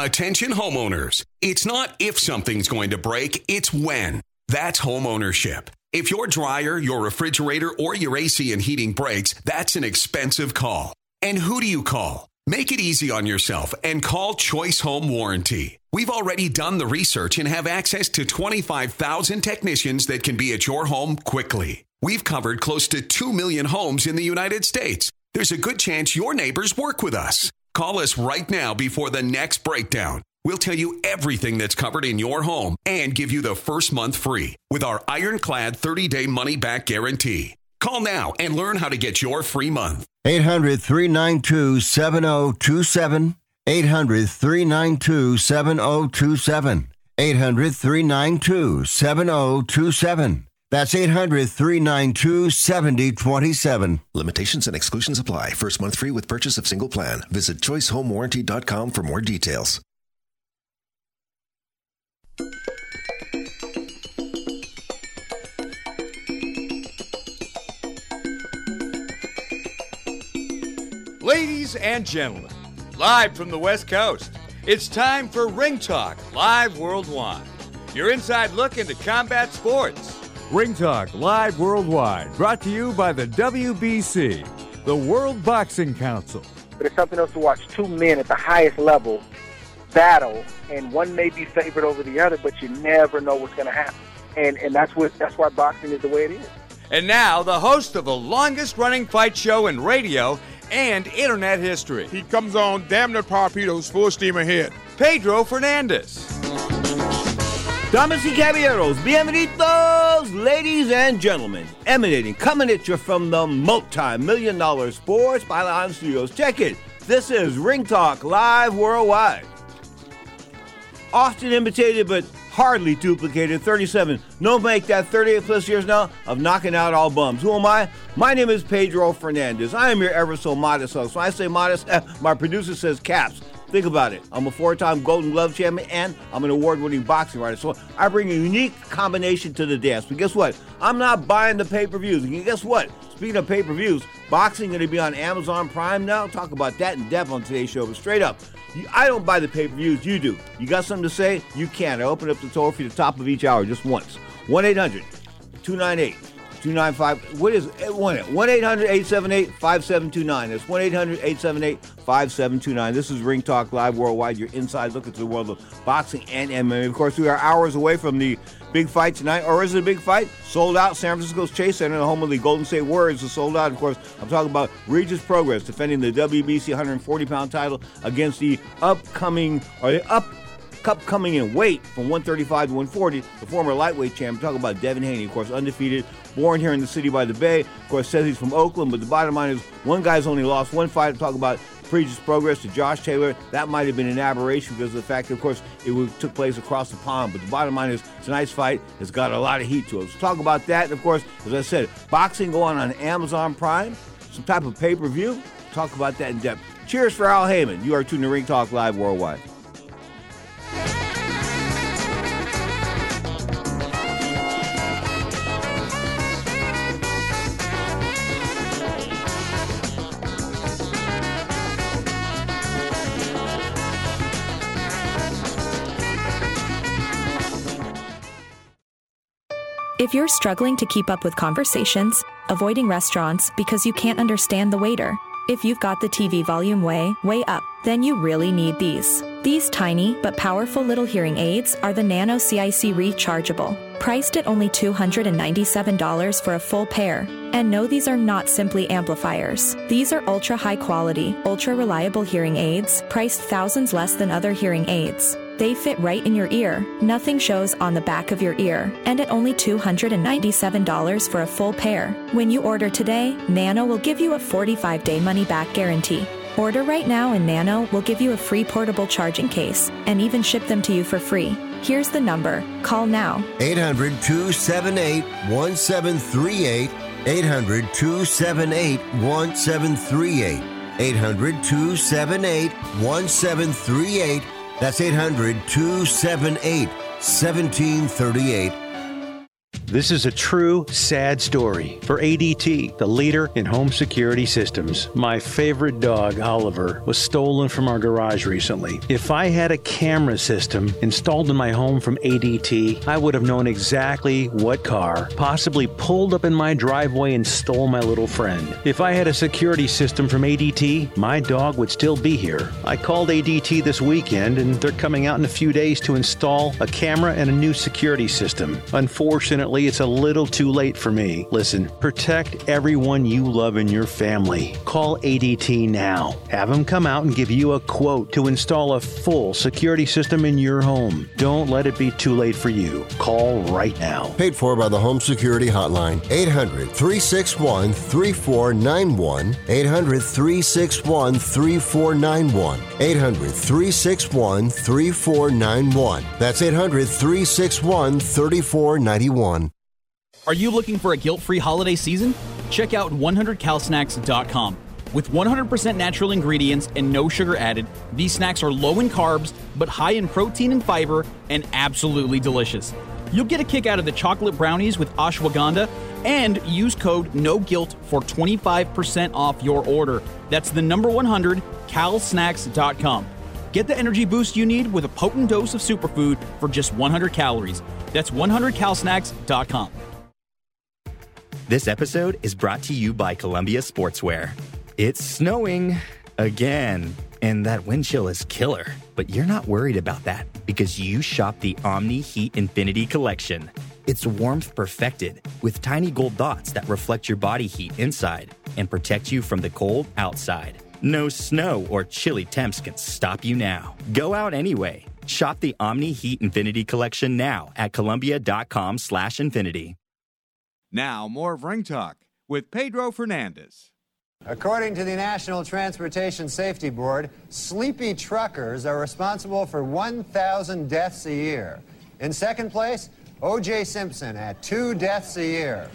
Attention homeowners. It's not if something's going to break, it's when. That's homeownership. If your dryer, your refrigerator, or your AC and heating breaks, that's an expensive call. And who do you call? Make it easy on yourself and call Choice Home Warranty. We've already done the research and have access to 25,000 technicians that can be at your home quickly. We've covered close to 2 million homes in the United States. There's a good chance your neighbors work with us. Call us right now before the next breakdown. We'll tell you everything that's covered in your home and give you the first month free with our ironclad 30-day money-back guarantee. Call now and learn how to get your free month. 800-392-7027. 800-392-7027. 800-392-7027. That's 800-392-7027. Limitations and exclusions apply. First month free with purchase of single plan. Visit choicehomewarranty.com for more details. Ladies and gentlemen, live from the West Coast, it's time for Ring Talk Live Worldwide. Your inside look into combat sports. Ring Talk Live Worldwide, brought to you by the WBC, the World Boxing Council. But it's something else to watch two men at the highest level battle, and one may be favored over the other, but you never know what's going to happen. And that's why boxing is the way it is. And now, the host of the longest-running fight show in radio and internet history. He comes on damn near torpedoes, full steam ahead. Pedro Fernandez. Damas y caballeros, bienvenidos, ladies and gentlemen. Coming at you from the multi-million-dollar Sports Pylon Studios. Check it. This is Ring Talk Live Worldwide. Often imitated, but hardly duplicated. 37. No make that 38 plus years now of knocking out all bums. Who am I? My name is Pedro Fernandez. I am your ever so modest host. When I say modest, my producer says caps. Think about it. I'm a 4-time Golden Glove champion, and I'm an award-winning boxing writer. So I bring a unique combination to the dance. But guess what? I'm not buying the pay-per-views. And guess what? Speaking of pay-per-views, boxing going to be on Amazon Prime now. I'll talk about that in depth on today's show. But straight up, I don't buy the pay-per-views. You do. You got something to say? You can. I open up the toll for you at the top of each hour just once. 1-800-298. 295, what is it? 1-800-878-5729. That's 1-800-878-5729. This is Ring Talk Live Worldwide, your inside look into the world of boxing and MMA. Of course, we are hours away from the big fight tonight. Or is it a big fight? Sold out. San Francisco's Chase Center, the home of the Golden State Warriors, is sold out. Of course, I'm talking about Regis Progress defending the WBC 140-pound title against the upcoming in weight from 135 to 140, the former lightweight champ. Talking about Devin Haney, of course, undefeated, born here in the city by the Bay. Of course, says he's from Oakland, but the bottom line is one guy's only lost one fight. Talk about previous progress to Josh Taylor. That might have been an aberration because of the fact that, of course, took place across the pond. But the bottom line is tonight's fight has got a lot of heat to it. So talk about that. And, of course, as I said, boxing going on Amazon Prime, some type of pay-per-view. Talk about that in depth. Cheers for Al Heyman. You are tuned to Ring Talk Live Worldwide. If you're struggling to keep up with conversations, avoiding restaurants because you can't understand the waiter, if you've got the TV volume way up, then you really need these. These tiny but powerful little hearing aids are the Nano CIC Rechargeable, priced at only $297 for a full pair. And no, these are not simply amplifiers. These are ultra high quality, ultra reliable hearing aids, priced thousands less than other hearing aids. They fit right in your ear, nothing shows on the back of your ear, and at only $297 for a full pair. When you order today, Nano will give you a 45-day money-back guarantee. Order right now and Nano will give you a free portable charging case and even ship them to you for free. Here's the number. Call now. 800-278-1738. 800-278-1738. 800-278-1738. That's 800-278-1738. This is a true sad story for ADT, the leader in home security systems. My favorite dog, Oliver, was stolen from our garage recently. If I had a camera system installed in my home from ADT, I would have known exactly what car possibly pulled up in my driveway and stole my little friend. If I had a security system from ADT, my dog would still be here. I called ADT this weekend, and they're coming out in a few days to install a camera and a new security system. Unfortunately, it's a little too late for me. Listen, protect everyone you love in your family. Call ADT now. Have them come out and give you a quote to install a full security system in your home. Don't let it be too late for you. Call right now. Paid for by the Home Security Hotline. 800-361-3491. 800-361-3491. 800-361-3491. That's 800-361-3491. Are you looking for a guilt-free holiday season? Check out 100calsnacks.com. With 100% natural ingredients and no sugar added, these snacks are low in carbs, but high in protein and fiber, and absolutely delicious. You'll get a kick out of the chocolate brownies with ashwagandha, and use code NOGUILT for 25% off your order. That's the number 100calsnacks.com. Get the energy boost you need with a potent dose of superfood for just 100 calories. That's 100calsnacks.com. This episode is brought to you by Columbia Sportswear. It's snowing again, and that wind chill is killer. But you're not worried about that because you shop the Omni Heat Infinity Collection. It's warmth perfected with tiny gold dots that reflect your body heat inside and protect you from the cold outside. No snow or chilly temps can stop you now. Go out anyway. Shop the Omni Heat Infinity Collection now at Columbia.com/infinity. Now, more of Ring Talk with Pedro Fernandez. According to the National Transportation Safety Board, sleepy truckers are responsible for 1,000 deaths a year. In second place, O.J. Simpson at 2 deaths a year.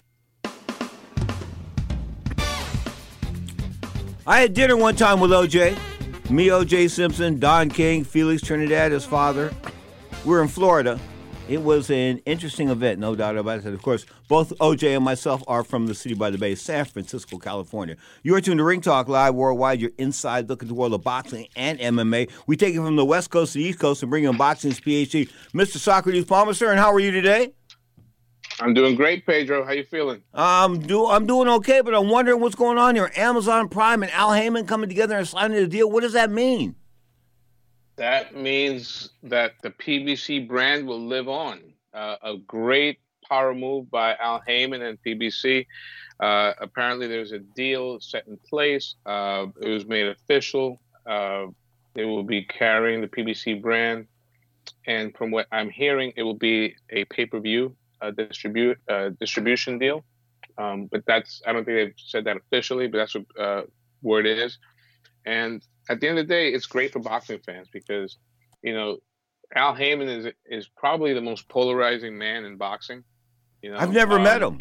I had dinner one time with O.J. Me, O.J. Simpson, Don King, Felix Trinidad, his father. We were in Florida. It was an interesting event, no doubt about it. Of course, both O.J. and myself are from the city by the bay, San Francisco, California. You are tuned to Ring Talk Live worldwide. Your inside look at the world of boxing and MMA. We take it from the West Coast to the East Coast and bring in boxing's PhD, Mr. Socrates Palmer. Sir, and how are you today? I'm doing great, Pedro. How you feeling? I'm doing okay, but I'm wondering what's going on here. Amazon Prime and Al Heyman coming together and signing a deal. What does that mean? That means that the PBC brand will live on. A great power move by Al Heyman and PBC. Apparently, there's a deal set in place. It was made official. They will be carrying the PBC brand. And from what I'm hearing, it will be a pay-per-view distribution deal. But I don't think they've said that officially, but that's what word is. And at the end of the day, it's great for boxing fans because, Al Heyman is probably the most polarizing man in boxing. I've never met him.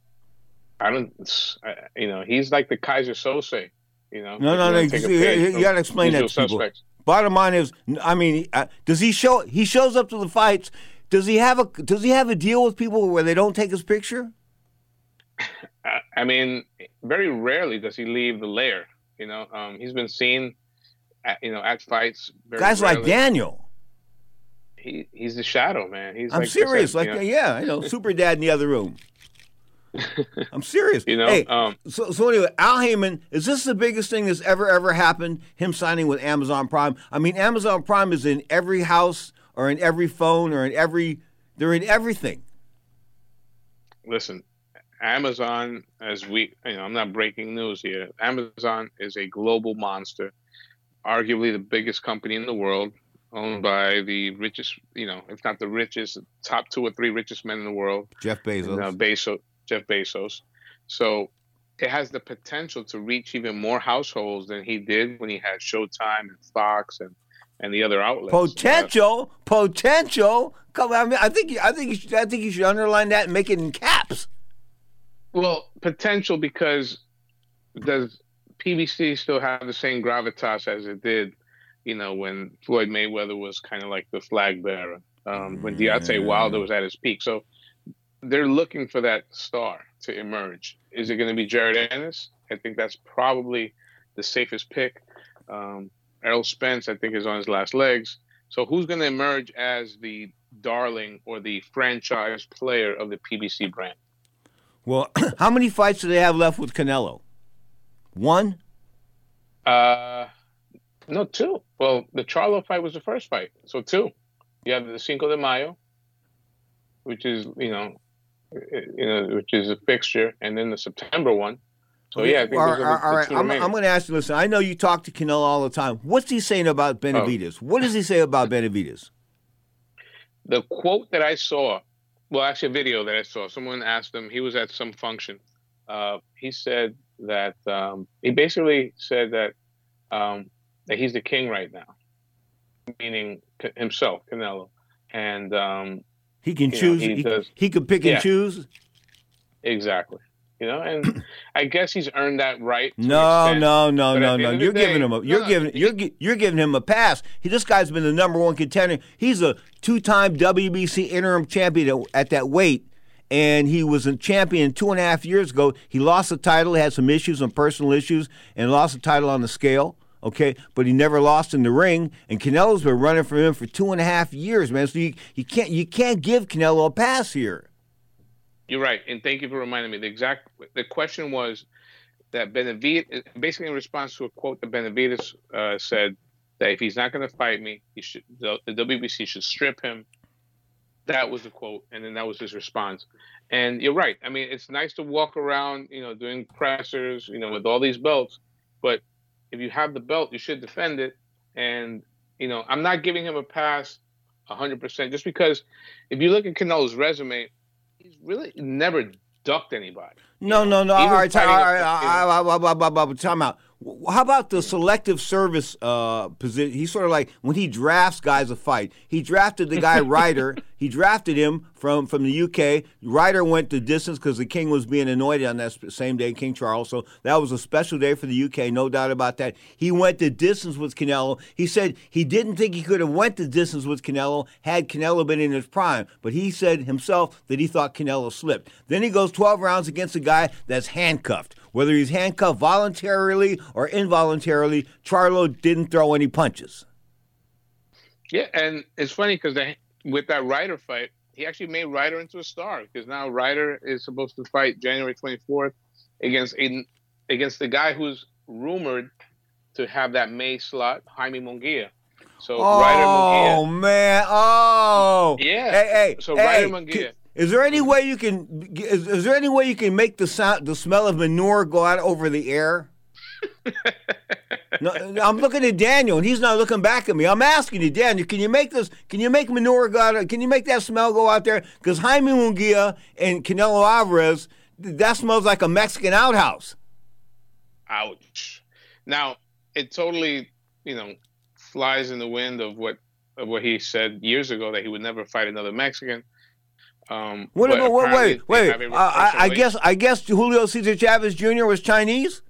He's like the Kaiser Sose. No. You got to explain that to people. Bottom line is, does he show? He shows up to the fights. Does he have a deal with people where they don't take his picture? Very rarely does he leave the lair. He's been seen at fights. Guys rarely. Like Daniel. He's the shadow, man. I'm serious. Super Dad in the other room. I'm serious. Hey, so anyway, Al Heyman, is this the biggest thing that's ever happened, him signing with Amazon Prime? Amazon Prime is in every house or in every phone or they're in everything. Listen, Amazon, I'm not breaking news here. Amazon is a global monster, arguably the biggest company in the world, owned by the richest, if not the richest, top 2 or 3 richest men in the world. Jeff Bezos. Jeff Bezos. So it has the potential to reach even more households than he did when he had Showtime and Fox and the other outlets. Potential. Come on, I think you should underline that and make it in caps. Well, potential because does PBC still have the same gravitas as it did, when Floyd Mayweather was kind of like the flag bearer, when Deontay Wilder was at his peak. So they're looking for that star to emerge. Is it going to be Jared Ennis? I think that's probably the safest pick. Errol Spence, I think, is on his last legs. So who's going to emerge as the darling or the franchise player of the PBC brand? Well, how many fights do they have left with Canelo? One? No, two. Well, the Charlo fight was the first fight, so two. You have the Cinco de Mayo, which is which is a fixture, and then the September one. So yeah, I think all those are right. the two I'm remaining. going to ask you. Listen, I know you talk to Canelo all the time. What's he saying about Benavidez? What does he say about Benavidez? The quote that I saw, well, actually a video that I saw, someone asked him, he was at some function. He said that, he basically said that he's the king right now, meaning himself, Canelo. And he can choose, he can pick and choose? Exactly. And I guess he's earned that right. No. You're giving him a pass. This guy's been the number one contender. He's a two-time WBC interim champion at that weight, and he was a champion 2.5 years ago. He lost the title, had some issues, some personal issues, and lost the title on the scale. Okay, but he never lost in the ring, and Canelo's been running for him for 2.5 years, man. So you can't give Canelo a pass here. You're right, and thank you for reminding me. The question was that Benavidez, basically in response to a quote that Benavidez said that if he's not going to fight me, the WBC should strip him. That was the quote, and then that was his response. And you're right. I mean, it's nice to walk around, doing pressers, with all these belts, but if you have the belt, you should defend it. And I'm not giving him a pass 100%, just because if you look at Canelo's resume, he's really never ducked anybody. No. All right. Time out. How about the selective service position? He's sort of like when he drafts guys to fight. He drafted the guy Ryder. He drafted him from the UK. Ryder went the distance because the king was being anointed on that same day, King Charles. So that was a special day for the UK, no doubt about that. He went the distance with Canelo. He said he didn't think he could have went the distance with Canelo had Canelo been in his prime. But he said himself that he thought Canelo slipped. Then he goes 12 rounds against a guy that's handcuffed. Whether he's handcuffed voluntarily or involuntarily, Charlo didn't throw any punches. Yeah, and it's funny because with that Ryder fight, he actually made Ryder into a star because now Ryder is supposed to fight January 24th against the guy who's rumored to have that May slot, Jaime Munguia. So Ryder Munguia. Oh man! Oh yeah. Hey! So Ryder Munguia. Is there any way you can? Is there any way you can make the smell of manure go out over the air? No, I'm looking at Daniel, and he's not looking back at me. I'm asking you, Daniel, can you make this? Can you make manure go out? Can you make that smell go out there? Because Jaime Munguia and Canelo Alvarez, that smells like a Mexican outhouse. Ouch! Now it totally, flies in the wind of what he said years ago that he would never fight another Mexican. Wait. I guess Julio Cesar Chavez Jr. was Chinese?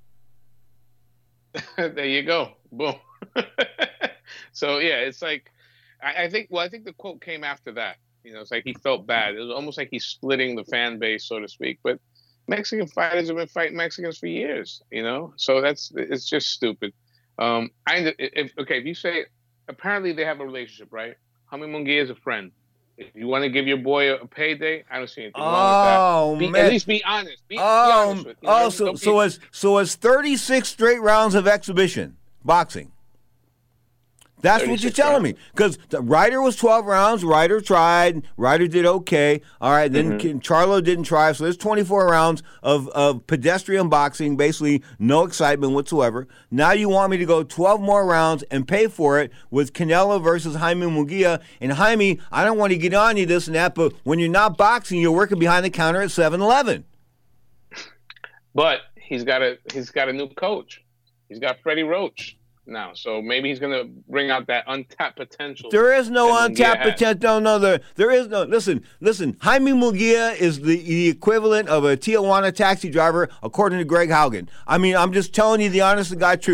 There you go. Boom. So, yeah, it's like, I think the quote came after that. It's like he felt bad. It was almost like he's splitting the fan base, so to speak. But Mexican fighters have been fighting Mexicans for years, So it's just stupid. If you say, apparently they have a relationship, right? Jaime Munguia is a friend. If you want to give your boy a payday, I don't see anything wrong with that. At least be honest. Be honest with it. So it's 36 straight rounds of exhibition boxing. That's what you're telling me. Because Ryder was 12 rounds. Ryder tried. Ryder did okay. All right. Then Charlo didn't try. So there's 24 rounds of pedestrian boxing, basically no excitement whatsoever. Now you want me to go 12 more rounds and pay for it with Canelo versus Jaime Munguia. And Jaime, I don't want to get on you this and that, but when you're not boxing, you're working behind the counter at 7-Eleven. But he's got a new coach. He's got Freddie Roach now, so maybe he's going to bring out that untapped potential. There is no untapped potential. No, there is no. Listen. Jaime Munguia is the equivalent of a Tijuana taxi driver, according to Greg Haugen. I mean, I'm just telling you the honest to God truth.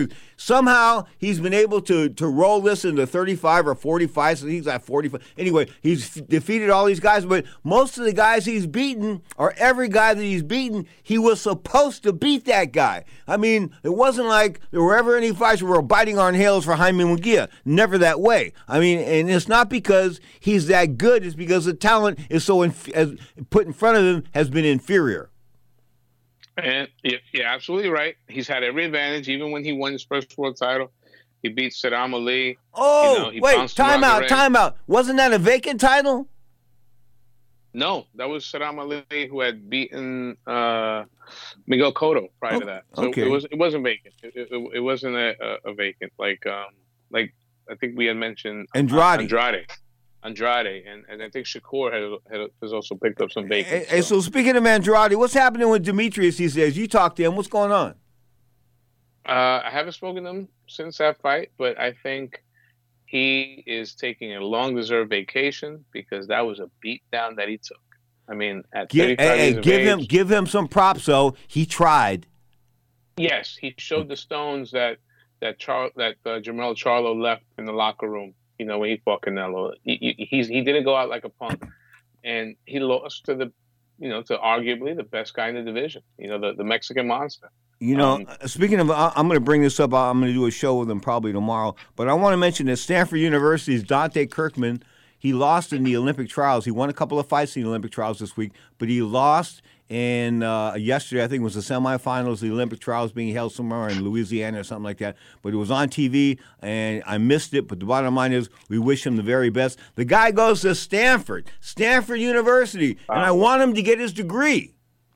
somehow he's been able to roll this into 35 or 45, so he's at 45. Anyway, he's defeated all these guys, but most of the guys he's beaten, or every guy that he's beaten, he was supposed to beat that guy. I mean, it wasn't like there were ever any fights where we were biting our nails for Jaime Munguia. Never that way. I mean, and it's not because he's that good, it's because the talent is so put in front of him has been inferior. And you're absolutely right. He's had every advantage. Even when he won his first world title, he beat Saddam Ali. Oh, wait, time out. Wasn't that a vacant title? No, that was Saddam Ali who had beaten Miguel Cotto prior to that. So okay. It wasn't vacant. It wasn't a vacant like I think we had mentioned Andrade, and I think Shakur has also picked up some vacants. Hey, so speaking of Andrade, what's happening with Demetrius these days? You talked to him. What's going on? I haven't spoken to him since that fight, but I think he is taking a long-deserved vacation because that was a beatdown that he took. I mean, at 35 years of age, give him some props, though. He tried. Yes, he showed the stones that Jermell Charlo left in the locker room. You know, when he fought Canelo, he didn't go out like a punk, and he lost to to arguably the best guy in the division. You know, the Mexican monster. You know, speaking of, I'm going to bring this up. I'm going to do a show with him probably tomorrow. But I want to mention that Stanford University's Dante Kirkman, he lost in the Olympic trials. He won a couple of fights in the Olympic trials this week, but he lost. And yesterday, I think it was the semifinals of the Olympic trials being held somewhere in Louisiana or something like that. But it was on TV, and I missed it. But the bottom line is we wish him the very best. The guy goes to Stanford University, and I want him to get his degree.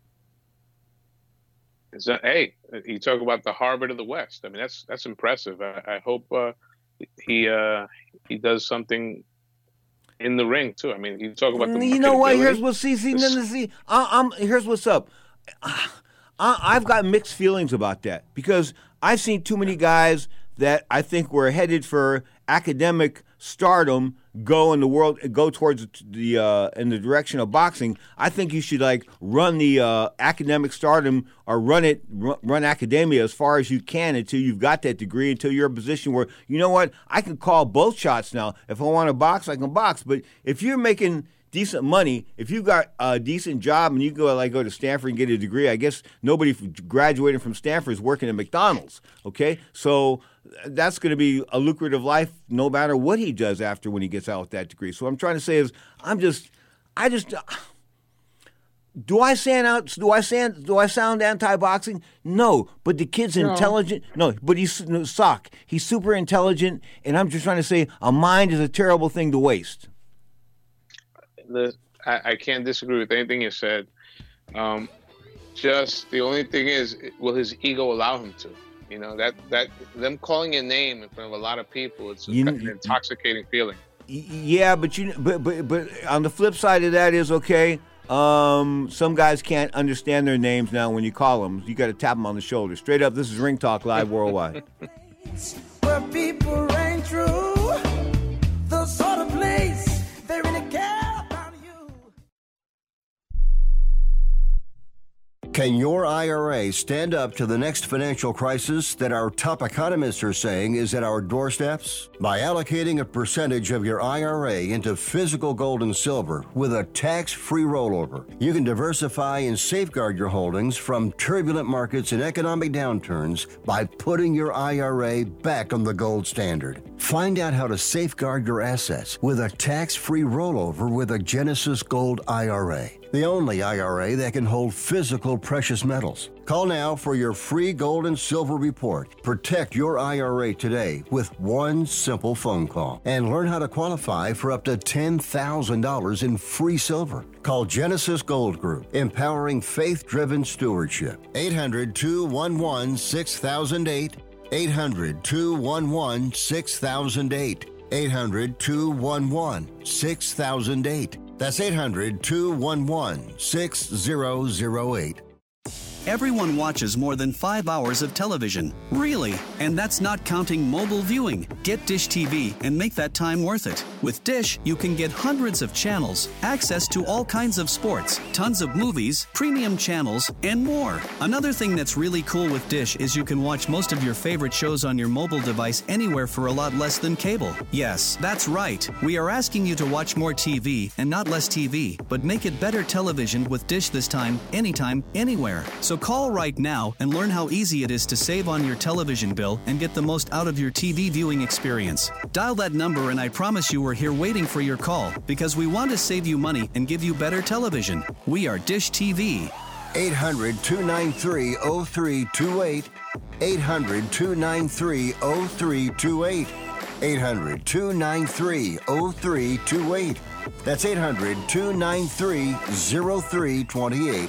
Hey, you talk about the Harvard of the West. I mean, that's impressive. I hope he does something in the ring too. I mean, you talk about the. You know what? Here's what here's what's up. I've got mixed feelings about that because I've seen too many guys that I think were headed for academic stardom go towards the in the direction of boxing. I think you should run the academic stardom or run academia as far as you can until you've got that degree, until you're in a position where, you know what, I can call both shots now. If I want to box, I can box. But if you're making decent money, if you got a decent job and you go to Stanford and get a degree, I guess nobody graduating from Stanford is working at McDonald's. Okay, so that's going to be a lucrative life no matter what he does after when he gets out with that degree. So what I'm trying to say is, do I sound anti-boxing? No, but the kid's intelligent. No, but he's super intelligent, and I'm just trying to say a mind is a terrible thing to waste. I can't disagree with anything you said. Just the only thing is, will his ego allow him to? You know, that them calling your name in front of a lot of people, it's an intoxicating feeling. Yeah, but on the flip side of that is, okay, some guys can't understand their names now when you call them. You got to tap them on the shoulder. Straight up, this is Ring Talk Live Worldwide. Where people reign true, the sort of place they really care about you. Can your IRA stand up to the next financial crisis that our top economists are saying is at our doorsteps? By allocating a percentage of your IRA into physical gold and silver with a tax-free rollover, you can diversify and safeguard your holdings from turbulent markets and economic downturns by putting your IRA back on the gold standard. Find out how to safeguard your assets with a tax-free rollover with a Genesis Gold IRA, the only IRA that can hold physical precious metals. Call now for your free gold and silver report. Protect your IRA today with one simple phone call and learn how to qualify for up to $10,000 in free silver. Call Genesis Gold Group, empowering faith-driven stewardship. 800-211-6008. 800-211-6008. 800-211-6008. That's 800-211-6008. Everyone watches more than 5 hours of television. Really? And that's not counting mobile viewing. Get Dish TV and make that time worth it. With Dish, you can get hundreds of channels, access to all kinds of sports, tons of movies, premium channels, and more. Another thing that's really cool with Dish is you can watch most of your favorite shows on your mobile device anywhere for a lot less than cable. Yes, that's right. We are asking you to watch more TV and not less TV, but make it better television with Dish this time, anytime, anywhere. So call right now and learn how easy it is to save on your television bill and get the most out of your TV viewing experience. Dial that number and I promise you we're here waiting for your call because we want to save you money and give you better television. We are Dish TV. 800-293-0328. 800-293-0328. 800-293-0328. That's 800-293-0328.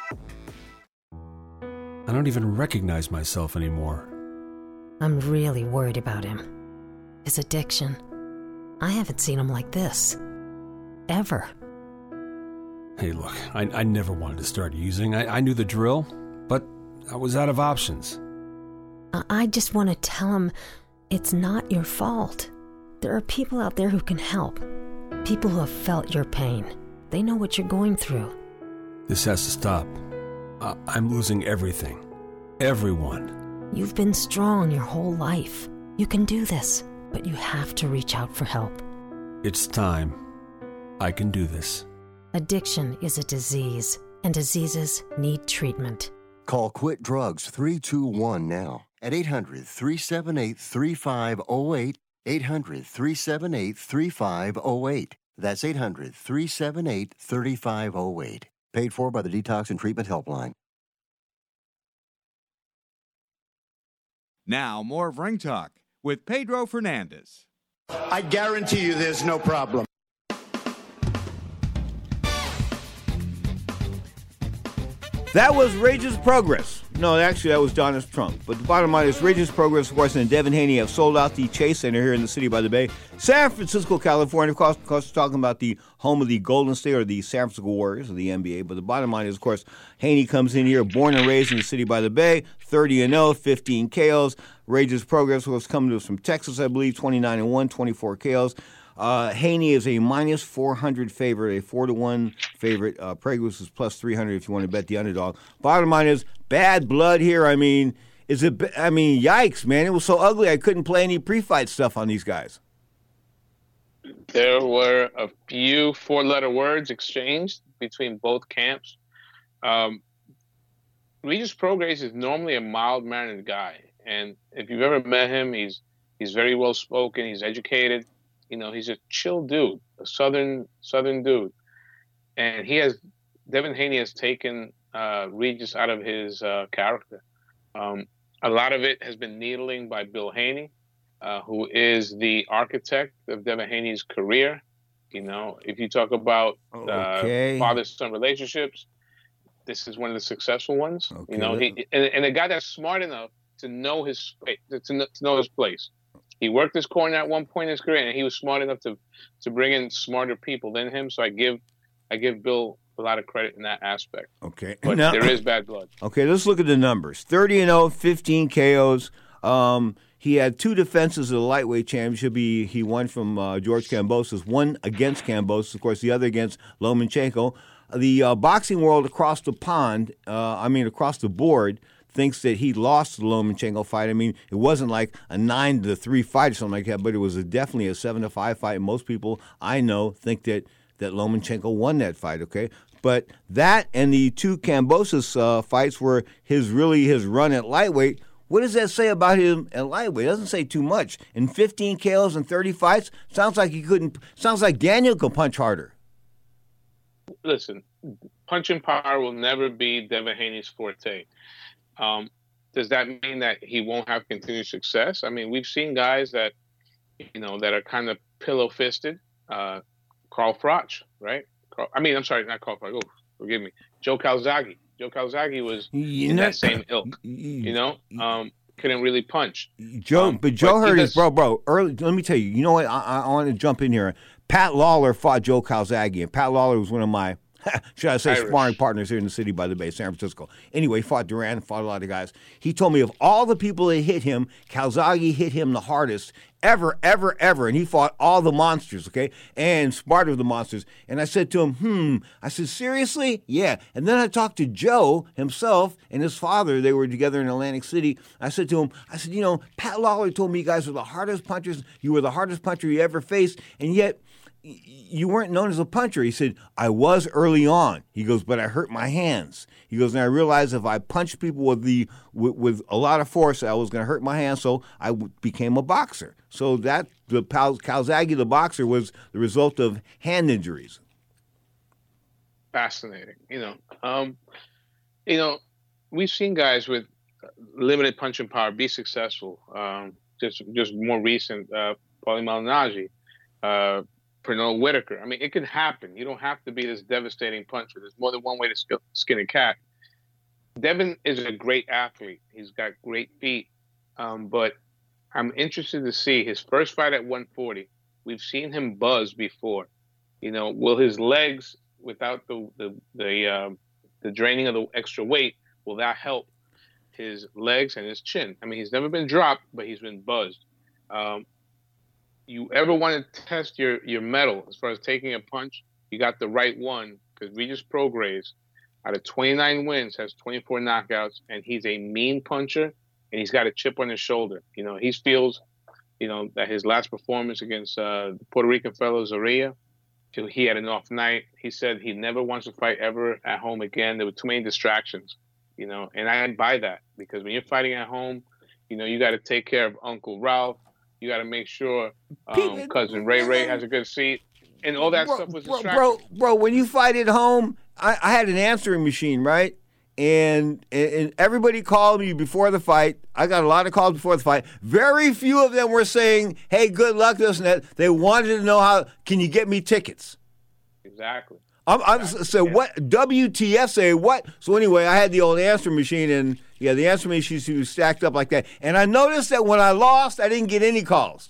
I don't even recognize myself anymore. I'm really worried about him. His addiction. I haven't seen him like this. Ever. Hey, look, I never wanted to start using. I knew the drill, but I was out of options. I just want to tell him it's not your fault. There are people out there who can help. People who have felt your pain. They know what you're going through. This has to stop. I'm losing everything. Everyone. You've been strong your whole life. You can do this, but you have to reach out for help. It's time. I can do this. Addiction is a disease, and diseases need treatment. Call Quit Drugs 321 now at 800-378-3508. 800-378-3508. That's 800-378-3508. Paid for by the Detox and Treatment Helpline. Now, more of Ring Talk with Pedro Fernandez. I guarantee you there's no problem. That was Rage's Progress. No, actually, that was Donald Trump. But the bottom line is Rage's Progress, of course, and Devin Haney have sold out the Chase Center here in the city by the Bay. San Francisco, California. Of course, we're talking about the home of the Golden State or the San Francisco Warriors of the NBA. But the bottom line is, of course, Haney comes in here, born and raised in the city by the Bay, 30-0, 15 KOs. Rage's Progress was coming to us from Texas, I believe, 29-1, 24 KOs. Haney is a minus 400 favorite, a 4-1 favorite. Pregus is plus 300 if you want to bet the underdog. Bottom line is bad blood here. I mean, yikes, man! It was so ugly I couldn't play any pre-fight stuff on these guys. There were a few four-letter words exchanged between both camps. Regis Prograis is normally a mild-mannered guy, and if you've ever met him, he's very well-spoken. He's educated. You know, he's a chill dude, a southern dude, and Devin Haney has taken Regis out of his character. A lot of it has been needling by Bill Haney, who is the architect of Devin Haney's career. You know, if you talk about father-son relationships, this is one of the successful ones. Okay. You know, and a guy that's smart enough to know his space, to know his place. He worked his corner at one point in his career, and he was smart enough to bring in smarter people than him. So I give Bill a lot of credit in that aspect. Okay, but now, there is bad blood. Okay, let's look at the numbers: 30-0, 15 KOs. He had 2 defenses of the lightweight championship. He won from George Kambosos, one against Kambosos, of course, the other against Lomachenko. The boxing world across the pond, across the board, thinks that he lost the Lomachenko fight. I mean, it wasn't like a 9-3 fight or something like that, but it was definitely a 7-5 fight. Most people I know think that Lomachenko won that fight, okay? But that and the 2 Kambosos fights were his run at lightweight. What does that say about him at lightweight? It doesn't say too much. In 15 KOs and 30 fights, sounds like Daniel could punch harder. Listen, punching power will never be Devin Haney's forte. Does that mean that he won't have continued success? I mean, we've seen guys that, that are kind of pillow-fisted. Carl Froch, right? I'm sorry, not Carl Froch. Oh, forgive me. Joe Calzaghe. Joe Calzaghe was in that same ilk. Couldn't really punch. Joe heard his bro. Early, let me tell you. You know what? I want to jump in here. Pat Lawler fought Joe Calzaghe, and Pat Lawler was one of my should I say, Irish. sparring partners here in the city by the Bay, San Francisco. Anyway, he fought Duran, fought a lot of guys. He told me of all the people that hit him, Calzaghe hit him the hardest ever, and he fought all the monsters, okay, and sparred with the monsters. And I said to him, I said, seriously? Yeah. And then I talked to Joe himself and his father. They were together in Atlantic City. I said to him, Pat Lawler told me you guys were the hardest punchers. You were the hardest puncher you ever faced, and yet you weren't known as a puncher. He said, I was early on. He goes, but I hurt my hands. He goes, and I realized if I punched people with a lot of force, I was going to hurt my hands, so I became a boxer. So that, the Calzaghe, the boxer, was the result of hand injuries. Fascinating. We've seen guys with limited punching power be successful. Just more recent, Paulie Malignaggi, Pernod Whitaker. I mean, it can happen. You don't have to be this devastating puncher. There's more than one way to skin a cat. Devin is a great athlete. He's got great feet. But I'm interested to see his first fight at 140. We've seen him buzz before. Will his legs, without the draining of the extra weight, will that help his legs and his chin? I mean, he's never been dropped, but he's been buzzed. You ever want to test your mettle as far as taking a punch? You got the right one, because Regis Prograis, out of 29 wins, has 24 knockouts, and he's a mean puncher, and he's got a chip on his shoulder. He feels, that his last performance against the Puerto Rican fellow Zorrilla, he had an off night. He said he never wants to fight ever at home again. There were too many distractions, and I buy that, because when you're fighting at home, you got to take care of Uncle Ralph. You got to make sure cousin Ray has a good seat, and all that stuff was distracting. Bro, when you fight at home, I had an answering machine, right? And everybody called me before the fight. I got a lot of calls before the fight. Very few of them were saying, hey, good luck, this and that. They wanted to know can you get me tickets? Exactly. So what, WTF, what? So anyway, I had the old answering machine, and the answering machine was stacked up like that. And I noticed that when I lost, I didn't get any calls.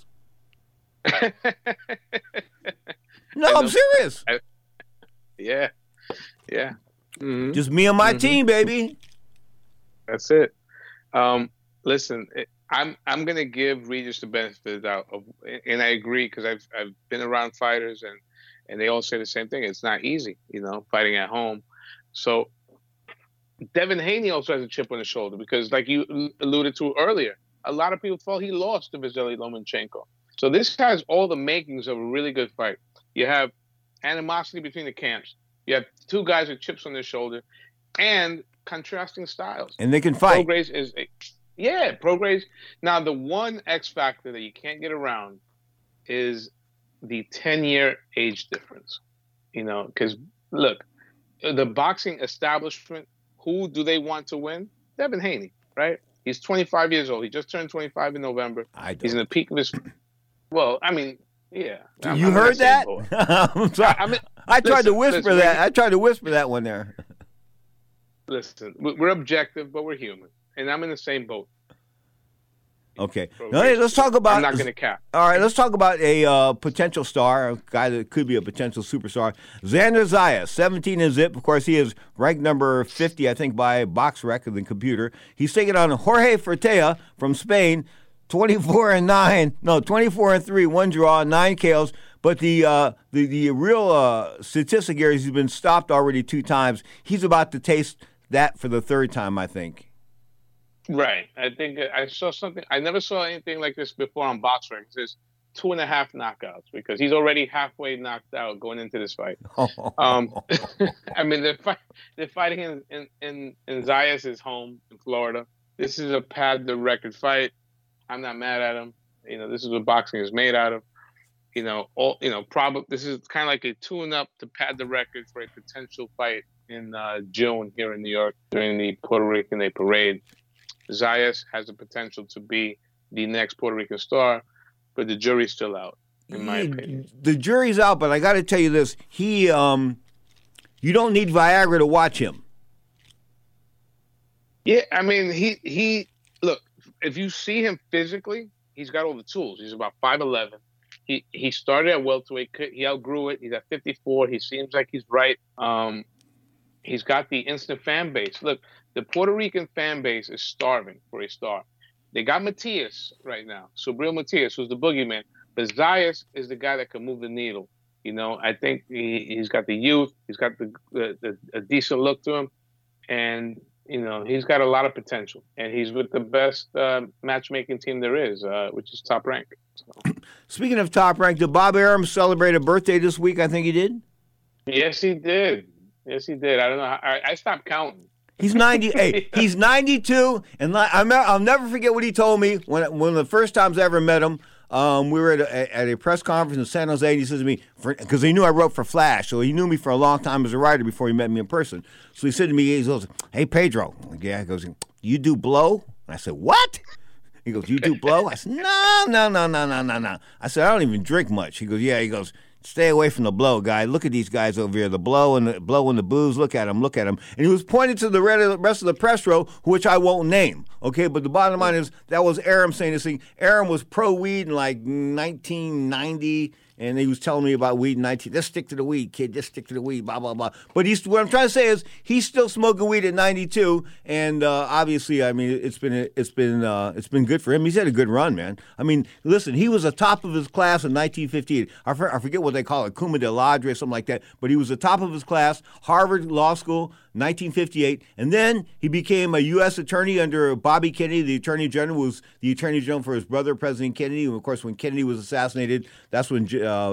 No, I'm serious. Yeah. Mm-hmm. Just me and my team, baby. That's it. Listen, I'm going to give Regis the benefit of the doubt, and I agree, because I've been around fighters, and they all say the same thing. It's not easy, fighting at home. So Devin Haney also has a chip on his shoulder, because, like you alluded to earlier, a lot of people thought he lost to Vasily Lomachenko. So this has all the makings of a really good fight. You have animosity between the camps. You have two guys with chips on their shoulder, and contrasting styles. And they can fight. Prograis. Now, the one X factor that you can't get around is the 10-year age difference. Because, look, the boxing establishment, who do they want to win? Devin Haney, right? He's 25 years old. He just turned 25 in November. He's in the peak of his... Well, I mean, yeah. You heard that? I'm sorry. I tried to whisper that. I tried to whisper that one there. Listen, we're objective, but we're human. And I'm in the same boat. Okay. Now, hey, let's talk about... I'm not going to cap. All right, let's talk about a potential star, a guy that could be a potential superstar. Xander Zayas, 17 in zip. Of course, he is ranked number 50, I think, by BoxRec, the computer. He's taking on Jorge Fertea from Spain, 24-3, one draw, 9 KOs. But the real statistic here is he's been stopped already 2 times. He's about to taste that for the 3rd time, I think. Right. I think I saw something. I never saw anything like this before on BoxRec. It says 2.5 knockouts, because he's already halfway knocked out going into this fight. I mean, they're fighting in Zayas' home in Florida. This is a pad the record fight. I'm not mad at him. This is what boxing is made out of. Probably this is kind of like a tune-up to pad the record for a potential fight in June here in New York during the Puerto Rican Day Parade. Zayas has the potential to be the next Puerto Rican star, but the jury's still out, in my opinion. The jury's out, but I got to tell you this: you don't need Viagra to watch him. Yeah, I mean, he look. If you see him physically, he's got all the tools. He's about 5'11", He started at welterweight. He outgrew it. He's at 54. He seems like he's right. He's got the instant fan base. Look, the Puerto Rican fan base is starving for a star. They got Matias right now, Subriel Matias, who's the boogeyman. But Zayas is the guy that can move the needle. You know, I think he's got the youth. He's got a decent look to him. And, you know, he's got a lot of potential. And he's with the best matchmaking team there is, which is Top Rank. So. Speaking of Top Rank, did Bob Arum celebrate a birthday this week? I think he did. Yes, he did. Yes, he did. I don't know. I stopped counting. He's 90. Hey, he's 92, and I'll never forget what he told me when of the first times I ever met him. We were at a press conference in San Jose, and he says to me, because he knew I wrote for Flash, so he knew me for a long time as a writer before he met me in person. So he said to me, he goes, "Hey, Pedro." Yeah, he goes, "You do blow?" And I said, "What?" He goes, "You do blow?" I said, No. I said, "I don't even drink much." He goes, "Yeah." He goes, "Stay away from the blow, guy. Look at these guys over here, the blow and the booze. Look at them. And he was pointing to the rest of the press row, which I won't name. Okay, but the bottom line is that was Arum saying this thing. Arum was pro weed in like 1990. And he was telling me about weed in 19. Just stick to the weed, kid. Just stick to the weed. Blah blah blah. But what I'm trying to say is he's still smoking weed at 92, and obviously, I mean, it's been good for him. He's had a good run, man. I mean, listen, he was the top of his class in 1958. I forget what they call it, Cuma de Ladre or something like that. But he was the top of his class, Harvard Law School, 1958, and then he became a U.S. attorney under Bobby Kennedy. The Attorney General was the Attorney General for his brother, President Kennedy. And of course, when Kennedy was assassinated, that's when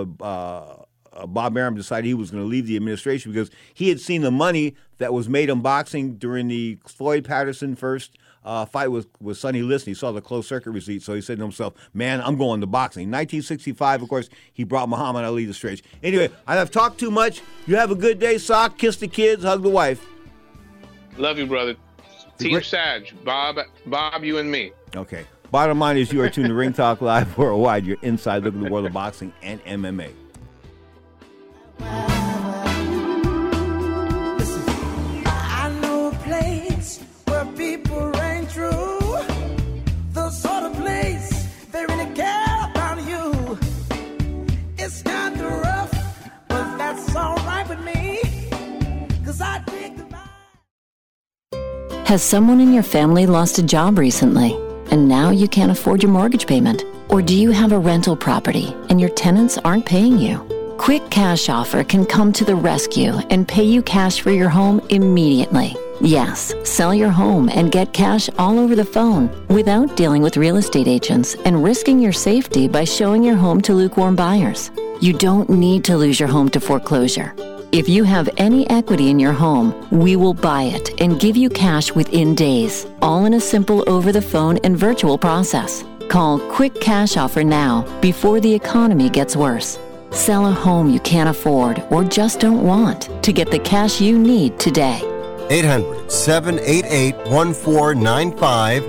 Bob Arum decided he was going to leave the administration because he had seen the money that was made in boxing during the Floyd Patterson first fight with Sonny Liston. He saw the closed circuit receipt, so he said to himself, "Man, I'm going to boxing." 1965, of course, he brought Muhammad Ali to stage. Anyway, I have talked too much. You have a good day, Sock. Kiss the kids, hug the wife. Love you, brother. Team Sag, Bob, you and me. Okay. Bottom line is you are tuned to Ring Talk Live Worldwide, your inside look at the world of boxing and MMA. I know a place where people reign true, the sort of place they really care about you. It's kind of rough, but that's all right with me, 'cause I dig the vibe. Has someone in your family lost a job recently, and now you can't afford your mortgage payment? Or do you have a rental property and your tenants aren't paying you? Quick Cash Offer can come to the rescue and pay you cash for your home immediately. Yes, sell your home and get cash all over the phone without dealing with real estate agents and risking your safety by showing your home to lukewarm buyers. You don't need to lose your home to foreclosure. If you have any equity in your home, we will buy it and give you cash within days, all in a simple over-the-phone and virtual process. Call Quick Cash Offer now before the economy gets worse. Sell a home you can't afford or just don't want to get the cash you need today. 800-788-1495.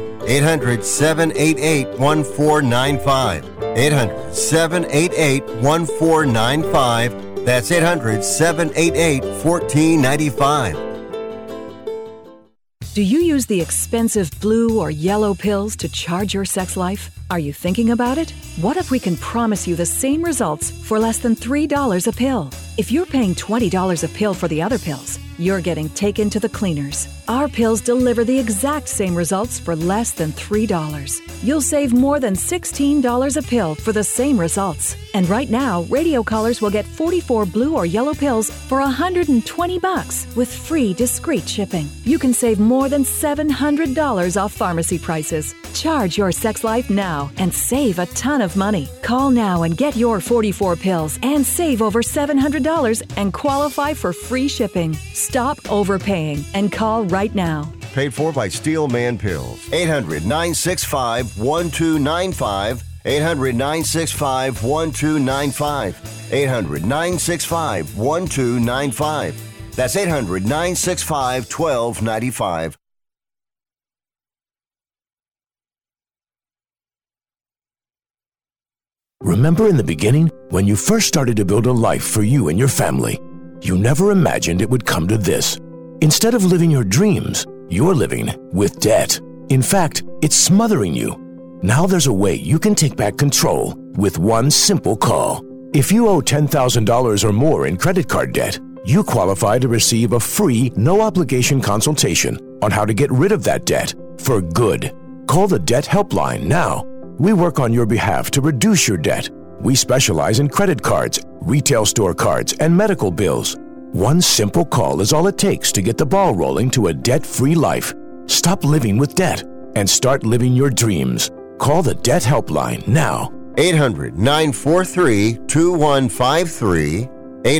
800-788-1495. 800-788-1495. That's 800-788-1495. Do you use the expensive blue or yellow pills to charge your sex life? Are you thinking about it? What if we can promise you the same results for less than $3 a pill? If you're paying $20 a pill for the other pills, you're getting taken to the cleaners. Our pills deliver the exact same results for less than $3. You'll save more than $16 a pill for the same results. And right now, radio callers will get 44 blue or yellow pills for $120 with free discreet shipping. You can save more than $700 off pharmacy prices. Charge your sex life now and save a ton of money. Call now and get your 44 pills and save over $700 and qualify for free shipping. Stop overpaying and call right now. Paid for by Steelman Pills. 800-965-1295. 800-965-1295. 800-965-1295. That's 800-965-1295. Remember in the beginning, when you first started to build a life for you and your family, you never imagined it would come to this. Instead of living your dreams, you're living with debt. In fact, it's smothering you. Now there's a way you can take back control with one simple call. If you owe $10,000 or more in credit card debt, you qualify to receive a free, no-obligation consultation on how to get rid of that debt for good. Call the Debt Helpline now. We work on your behalf to reduce your debt. We specialize in credit cards, retail store cards, and medical bills. One simple call is all it takes to get the ball rolling to a debt-free life. Stop living with debt and start living your dreams. Call the Debt Helpline now. 800-943-2153.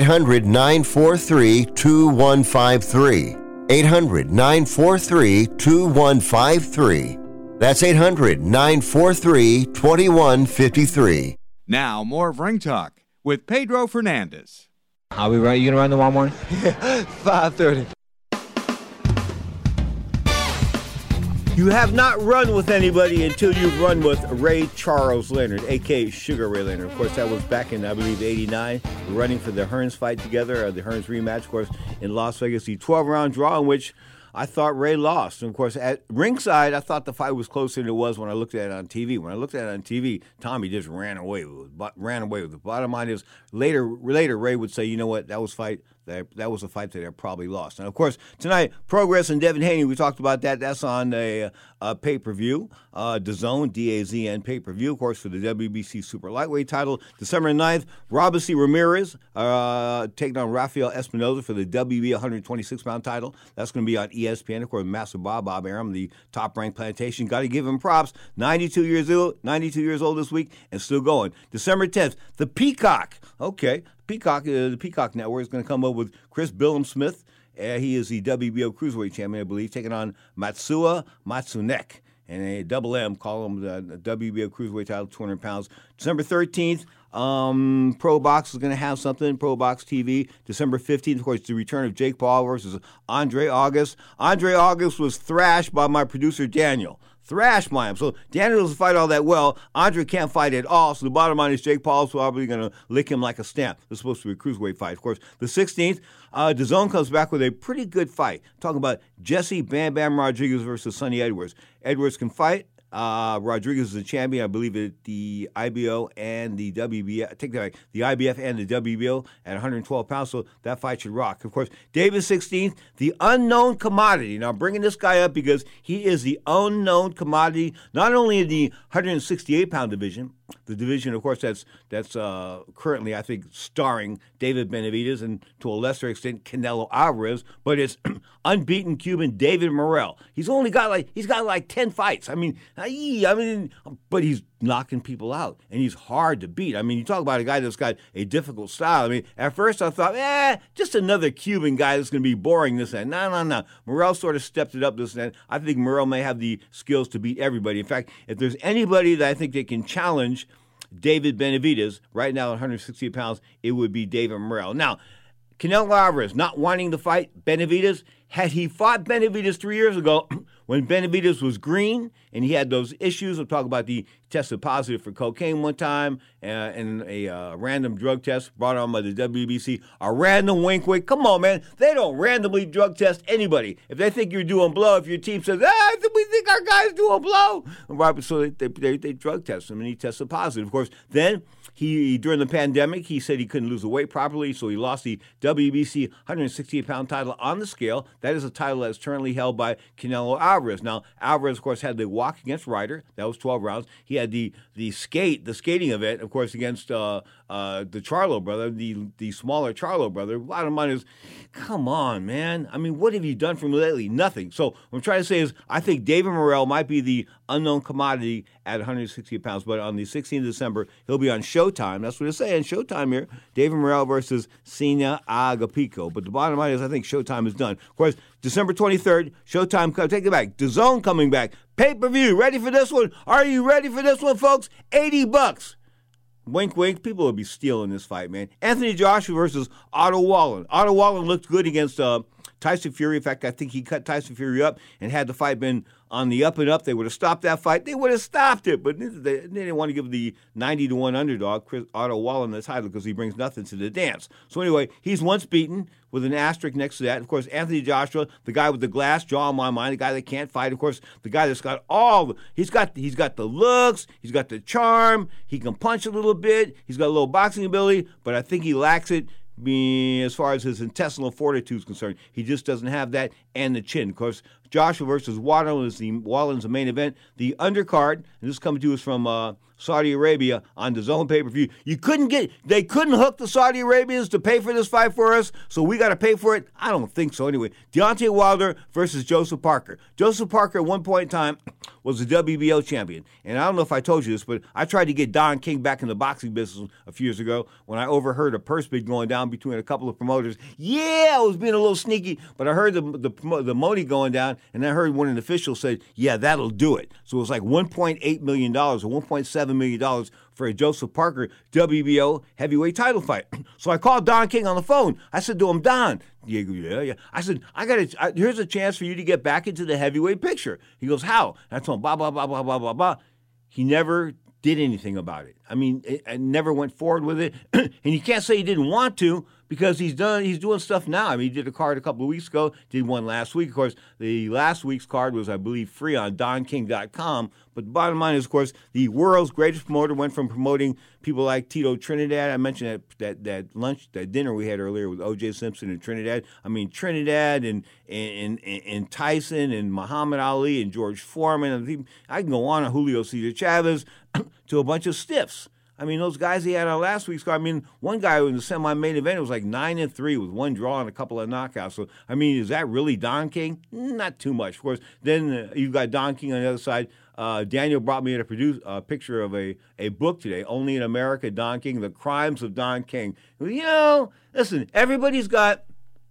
800-943-2153. 800-943-2153. That's 800-943-2153. Now, more of Ring Talk with Pedro Fernandez. Are we ready? You gonna run tomorrow morning? 5:30. You have not run with anybody until you've run with Ray Charles Leonard, a.k.a. Sugar Ray Leonard. Of course, that was back in, I believe, 89. We're running for the Hearns fight together, the Hearns rematch, of course, in Las Vegas. The 12-round draw in which I thought Ray lost. And, of course, at ringside, I thought the fight was closer than it was when I looked at it on TV. When I looked at it on TV, Tommy just ran away with it. Bottom line is, later Ray would say, you know what, that was a fight that I probably lost. And, of course, tonight, Progress and Devin Haney, we talked about that. That's on a pay-per-view, DAZN, D-A-Z-N pay-per-view, of course, for the WBC Super Lightweight title. December 9th, Robeisy Ramirez taking on Rafael Espinoza for the WB 126-pound title. That's going to be on ESPN. Of course, Master Bob Arum, the top-ranked Plantation. Got to give him props. 92 years old this week and still going. December 10th, the Peacock. Okay. The Peacock Network is going to come up with Chris Billum-Smith. He is the WBO Cruiserweight Champion, I believe, taking on Matsuya Matsunek. And a double M, call him the WBO Cruiserweight title, 200 pounds. December 13th, Pro Box is going to have something, Pro Box TV. December 15th, of course, the return of Jake Paul versus Andre August. Andre August was thrashed by my producer, Daniel. Thrashed by him. So Daniel doesn't fight all that well. Andre can't fight at all. So the bottom line is Jake Paul's probably going to lick him like a stamp. This is supposed to be a cruiserweight fight. Of course, the 16th, DAZN comes back with a pretty good fight. Talking about Jesse Bam Bam Rodriguez versus Sonny Edwards. Edwards can fight. Rodriguez is the champion, I believe, at the IBO and the WBF. Take that back. The IBF and the WBO at 112 pounds, so that fight should rock. Of course, David 16th, the unknown commodity. Now, I'm bringing this guy up because he is the unknown commodity, not only in the 168-pound division, the division, of course, that's currently, I think, starring David Benavidez and, to a lesser extent, Canelo Alvarez, but it's unbeaten Cuban David Morrell. He's got like 10 fights. I mean, but he's knocking people out, and he's hard to beat. I mean, you talk about a guy that's got a difficult style. I mean, at first I thought, just another Cuban guy that's going to be boring this and that. No. Morrell sort of stepped it up this and that. I think Morrell may have the skills to beat everybody. In fact, if there's anybody that I think they can challenge David Benavidez right now at 168 pounds, it would be David Morrell. Now, Canelo Alvarez not wanting to fight Benavidez. Had he fought Benavidez 3 years ago, when Benavidez was green and he had those issues, I'm talking about he tested positive for cocaine one time and a random drug test brought on by the WBC. A random wink. Come on, man. They don't randomly drug test anybody. If they think you're doing blow, if your team says, we think our guy's doing blow, right, so they drug test him and he tested positive. Of course, then he during the pandemic, he said he couldn't lose the weight properly, so he lost the WBC 168-pound title on the scale. That is a title that is currently held by Canelo Alvarez. Now, Alvarez, of course, had the walk against Ryder. That was 12 rounds. He had the skating event, of course, against the Charlo brother, the smaller Charlo brother. Bottom line is, come on, man. I mean, what have you done for me lately? Nothing. So what I'm trying to say is I think David Morrell might be the unknown commodity at 168 pounds, but on the 16th of December, he'll be on Showtime. That's what it's saying, Showtime here. David Morrell versus Sina Agapico. But the bottom line is I think Showtime is done. Of course, December 23rd, Showtime, take it back. DAZN coming back. Pay-per-view. Ready for this one? Are you ready for this one, folks? $80. Wink, wink. People will be stealing this fight, man. Anthony Joshua versus Otto Wallin. Otto Wallin looked good against Tyson Fury. In fact, I think he cut Tyson Fury up, and had the fight been on the up and up, they would have stopped that fight. They would have stopped it, but they didn't want to give the 90-1 underdog, Otto Wallin, the title because he brings nothing to the dance. So anyway, he's once beaten with an asterisk next to that. Of course, Anthony Joshua, the guy with the glass jaw in my mind, the guy that can't fight. Of course, the guy that's got he's got the looks, he's got the charm, he can punch a little bit, he's got a little boxing ability, but I think he lacks it as far as his intestinal fortitude is concerned. He just doesn't have that, and the chin. Of course, Joshua versus Wallin's the main event. The undercard, and this coming to us from Saudi Arabia on the DAZN pay-per-view. They couldn't hook the Saudi Arabians to pay for this fight for us, so we got to pay for it? I don't think so anyway. Deontay Wilder versus Joseph Parker. Joseph Parker at one point in time was the WBO champion. And I don't know if I told you this, but I tried to get Don King back in the boxing business a few years ago when I overheard a purse bid going down between a couple of promoters. Yeah, I was being a little sneaky, but I heard the money going down, and I heard one of the officials say, yeah, that'll do it. So it was like $1.8 million or $1.7 million for a Joseph Parker WBO heavyweight title fight. So I called Don King on the phone. I said to him, Don, yeah. I said, here's a chance for you to get back into the heavyweight picture. He goes, how? And I told him, blah, blah, blah, blah, blah, blah, blah. He never did anything about it. I mean, I never went forward with it. And you can't say he didn't want to, because he's doing stuff now. I mean, he did a card a couple of weeks ago, did one last week. Of course, the last week's card was, I believe, free on DonKing.com. But the bottom line is, of course, the world's greatest promoter went from promoting people like Tito Trinidad. I mentioned that dinner we had earlier with O.J. Simpson and Trinidad. I mean, Trinidad and Tyson and Muhammad Ali and George Foreman. And I can go on, Julio Cesar Chavez, to a bunch of stiffs. I mean, those guys he had on last week's card. I mean, one guy in the semi-main event, it was like 9-3 with one draw and a couple of knockouts. So, I mean, is that really Don King? Not too much, of course. Then you've got Don King on the other side. Daniel brought me a picture of a book today, Only in America, Don King, The Crimes of Don King. You know, listen, everybody's got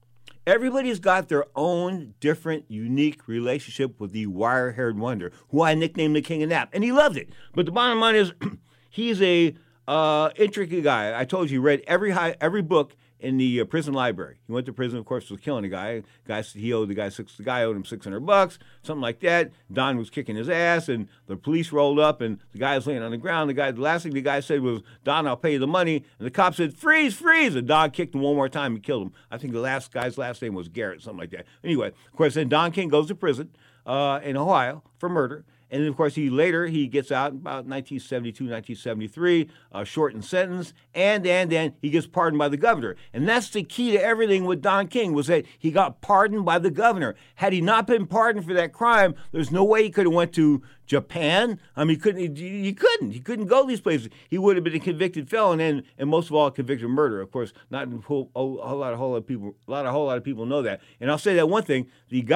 their own different, unique relationship with the wire-haired wonder, who I nicknamed the King of Nap, and he loved it. But the bottom line is, he's a intricate guy. I told you, he read every book in the prison library. He went to prison, of course, was killing a guy. The guy owed him $600, something like that. Don was kicking his ass, and the police rolled up, and the guy was laying on the ground. The last thing the guy said was, Don, I'll pay you the money. And the cop said, freeze, freeze. And Don kicked him one more time and killed him. I think the last guy's last name was Garrett, something like that. Anyway, of course, then Don King goes to prison in Ohio for murder. And then, of course, he gets out about 1972, 1973, shortened sentence, and then he gets pardoned by the governor. And that's the key to everything with Don King, was that he got pardoned by the governor. Had he not been pardoned for that crime, there's no way he could have went to Japan. I mean, he couldn't go these places. He would have been a convicted felon and most of all, a convicted murderer. Of course, not a whole lot of people know that. And I'll say that one thing: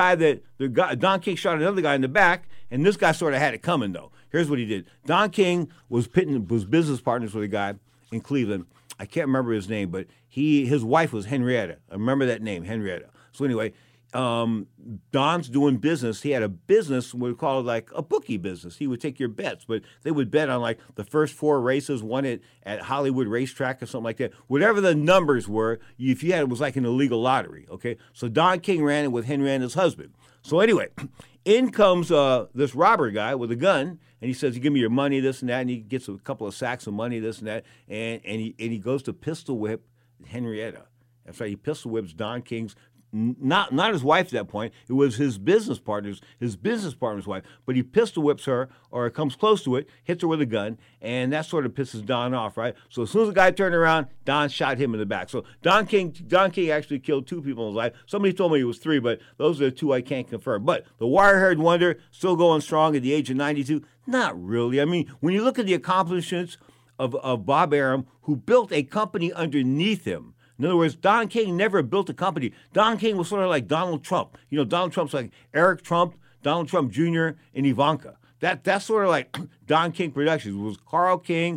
Don King shot another guy in the back, and this guy sort of had it coming though. Here's what he did: Don King was business partners with a guy in Cleveland. I can't remember his name, but his wife was Henrietta. I remember that name, Henrietta. So anyway. Don's doing business. He had a business, we would call it like a bookie business. He would take your bets, but they would bet on like the first 4 races, one at Hollywood Racetrack or something like that. Whatever the numbers were, if you had it was like an illegal lottery, okay? So Don King ran it with Henrietta's husband. So anyway, in comes this robber guy with a gun, and he says, give me your money, this and that, and he gets a couple of sacks of money, this and that, and he goes to pistol whip Henrietta. That's right, he pistol whips Don King's not his wife at that point. It was his business partner's wife. But he pistol whips her, or comes close to it, hits her with a gun, and that sort of pisses Don off, right? So as soon as the guy turned around, Don shot him in the back. So Don King actually killed 2 people in his life. Somebody told me it was 3, but those are the 2 I can't confirm. But the wire-haired wonder, still going strong at the age of 92? Not really. I mean, when you look at the accomplishments of Bob Arum, who built a company underneath him. In other words, Don King never built a company. Don King was sort of like Donald Trump. You know, Donald Trump's like Eric Trump, Donald Trump Jr., and Ivanka. That's sort of like Don King Productions. It was Carl King,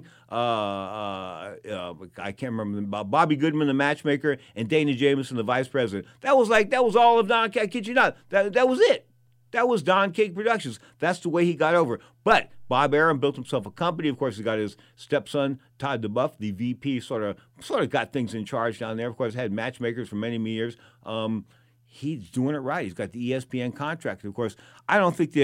I can't remember, Bobby Goodman, the matchmaker, and Dana Jameson, the vice president. That was all of Don King. I kid you not. That was it. That was Don King Productions. That's the way he got over. But Bob Arum built himself a company. Of course, he got his stepson, Todd DeBuff, the VP, sort of got things in charge down there. Of course, had matchmakers for many years. he's doing it right. He's got the ESPN contract. Of course, I don't think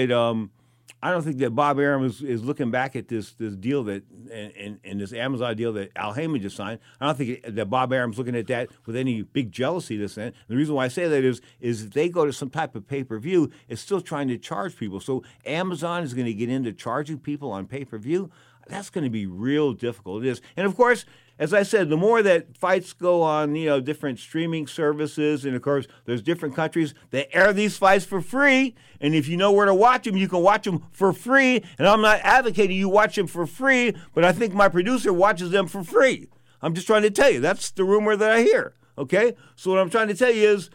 that Bob Arum is looking back at this deal that and this Amazon deal that Al Heyman just signed. I don't think that Bob Arum's looking at that with any big jealousy this end. The reason why I say that is if they go to some type of pay-per-view, it's still trying to charge people. So Amazon is going to get into charging people on pay-per-view. That's going to be real difficult. It is. And, of course, as I said, the more that fights go on, different streaming services, and, of course, there's different countries that air these fights for free. And if you know where to watch them, you can watch them for free. And I'm not advocating you watch them for free, but I think my producer watches them for free. I'm just trying to tell you. That's the rumor that I hear, okay? So what I'm trying to tell you is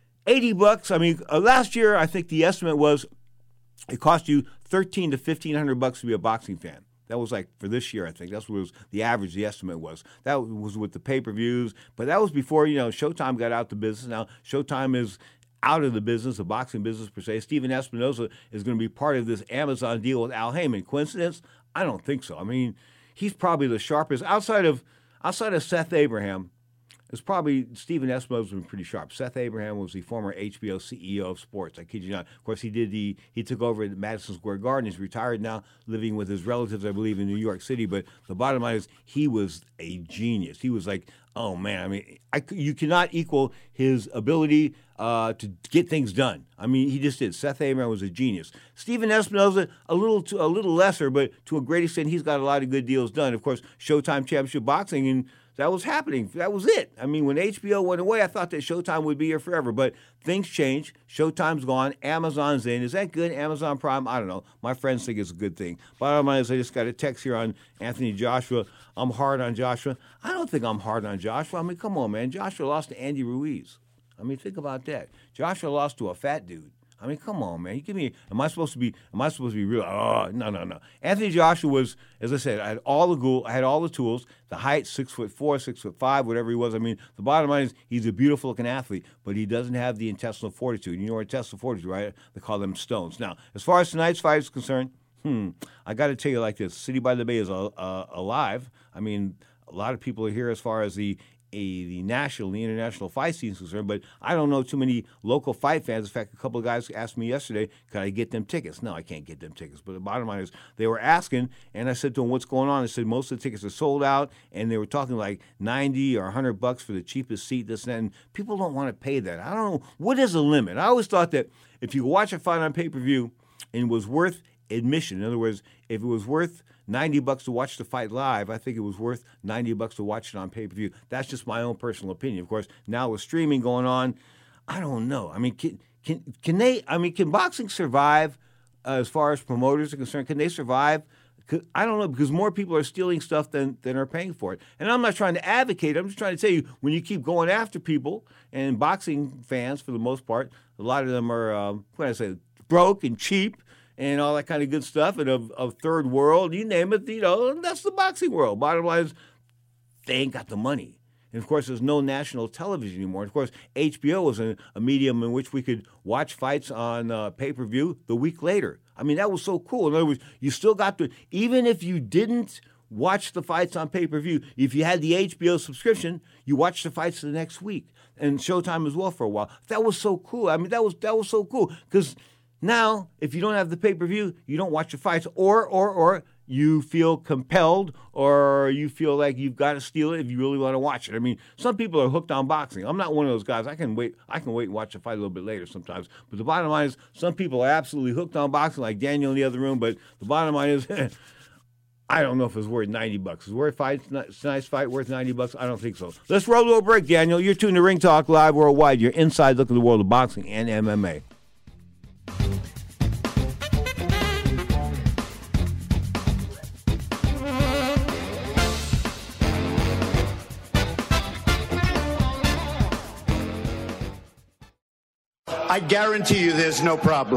$80. I mean, last year, I think the estimate was it cost you $1,300 to $1,500 to be a boxing fan. That was like for this year, I think. That's what was the average, the estimate was. That was with the pay-per-views. But that was before, Showtime got out the business. Now, Showtime is out of the business, the boxing business per se. Steven Espinoza is going to be part of this Amazon deal with Al Heyman. Coincidence? I don't think so. I mean, he's probably the sharpest. Outside of Seth Abraham, it's probably Steven Espinoza has been pretty sharp. Seth Abraham was the former HBO CEO of sports. I kid you not. Of course, he took over at Madison Square Garden. He's retired now, living with his relatives, I believe, in New York City. But the bottom line is he was a genius. He was like, oh, man. I mean, you cannot equal his ability to get things done. I mean, he just did. Seth Abraham was a genius. Steven Espinoza, a little lesser, but to a great extent, he's got a lot of good deals done. Of course, Showtime Championship Boxing, and that was happening. That was it. I mean, when HBO went away, I thought that Showtime would be here forever. But things change. Showtime's gone. Amazon's in. Is that good? Amazon Prime? I don't know. My friends think it's a good thing. Bottom line is I just got a text here on Anthony Joshua. I'm hard on Joshua. I don't think I'm hard on Joshua. I mean, come on, man. Joshua lost to Andy Ruiz. I mean, think about that. Joshua lost to a fat dude. I mean, come on, man. You give me. Am I supposed to be real? Oh, no. Anthony Joshua was, as I said, I had all the tools. The height, 6'4", 6'5", whatever he was. I mean, the bottom line is he's a beautiful looking athlete, but he doesn't have the intestinal fortitude. You know what intestinal fortitude, right? They call them stones. Now, as far as tonight's fight is concerned, I got to tell you like this: City by the Bay is alive. I mean, a lot of people are here as far as the national, the international fight scene is concerned, but I don't know too many local fight fans. In fact, a couple of guys asked me yesterday, could I get them tickets? No, I can't get them tickets. But the bottom line is they were asking, and I said to them, what's going on? They said most of the tickets are sold out, and they were talking like $90 or $100 for the cheapest seat, this and that, and people don't want to pay that. I don't know. What is the limit? I always thought that if you watch a fight on pay-per-view and it was worth admission, in other words, if it was worth $90 to watch the fight live, I think it was worth $90 to watch it on pay-per-view. That's just my own personal opinion. Of course, now with streaming going on, I don't know. I mean, can boxing survive as far as promoters are concerned? Can they survive? I don't know, because more people are stealing stuff than are paying for it. And I'm not trying to advocate. I'm just trying to tell you, when you keep going after people, and boxing fans, for the most part, a lot of them are, broke and cheap, and all that kind of good stuff, and of third world, you name it, and that's the boxing world. Bottom line is, they ain't got the money. And, of course, there's no national television anymore. And, of course, HBO was a medium in which we could watch fights on pay-per-view the week later. I mean, that was so cool. In other words, you still got to, even if you didn't watch the fights on pay-per-view, if you had the HBO subscription, you watched the fights the next week. And Showtime as well for a while. That was so cool. I mean, that was so cool, because now, if you don't have the pay-per-view, you don't watch the fights, or you feel compelled, or you feel like you've got to steal it if you really want to watch it. I mean, some people are hooked on boxing. I'm not one of those guys. I can wait and watch the fight a little bit later sometimes. But the bottom line is, some people are absolutely hooked on boxing, like Daniel in the other room. But the bottom line is, I don't know if it's worth $90. Is tonight's fight worth $90? I don't think so. Let's roll a little break, Daniel. You're tuned to Ring Talk Live Worldwide. Your inside look at the world of boxing and MMA. I guarantee you there's no problem.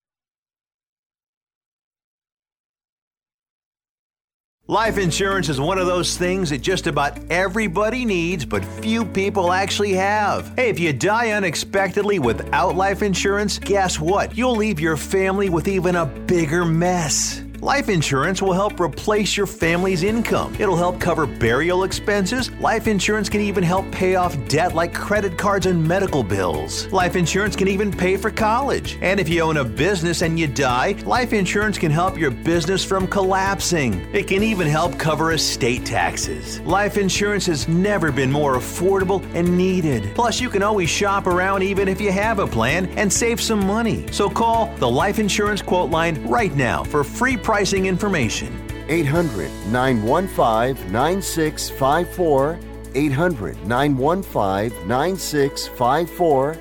Life insurance is one of those things that just about everybody needs, but few people actually have. Hey, if you die unexpectedly without life insurance, guess what? You'll leave your family with even a bigger mess. Life insurance will help replace your family's income. It'll help cover burial expenses. Life insurance can even help pay off debt like credit cards and medical bills. Life insurance can even pay for college. And if you own a business and you die, life insurance can help your business from collapsing. It can even help cover estate taxes. Life insurance has never been more affordable and needed. Plus, you can always shop around even if you have a plan and save some money. So call the Life Insurance Quote Line right now for free pricing information. 800-915-9654. 800-915-9654.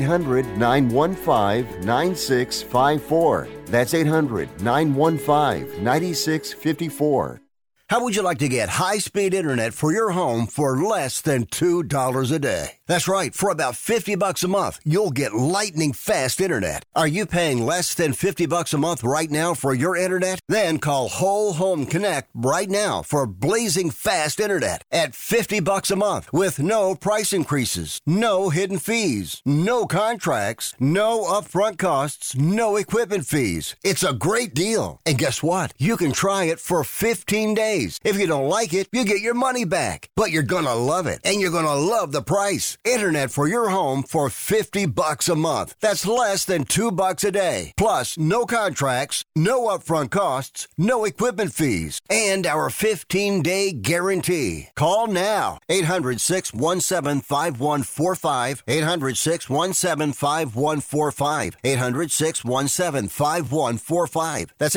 800-915-9654. That's 800-915-9654. How would you like to get high-speed internet for your home for less than $2 a day? That's right. For about $50 a month, you'll get lightning fast internet. Are you paying less than $50 a month right now for your internet? Then call Whole Home Connect right now for blazing fast internet at $50 a month with no price increases, no hidden fees, no contracts, no upfront costs, no equipment fees. It's a great deal. And guess what? You can try it for 15 days. If you don't like it, you get your money back. But you're going to love it, and you're going to love the price. Internet for your home for $50 a month. That's less than $2 a day. Plus, no contracts, no upfront costs, no equipment fees, and our 15-day guarantee. Call now. 800-617-5145. 800-617-5145. 800-617-5145. That's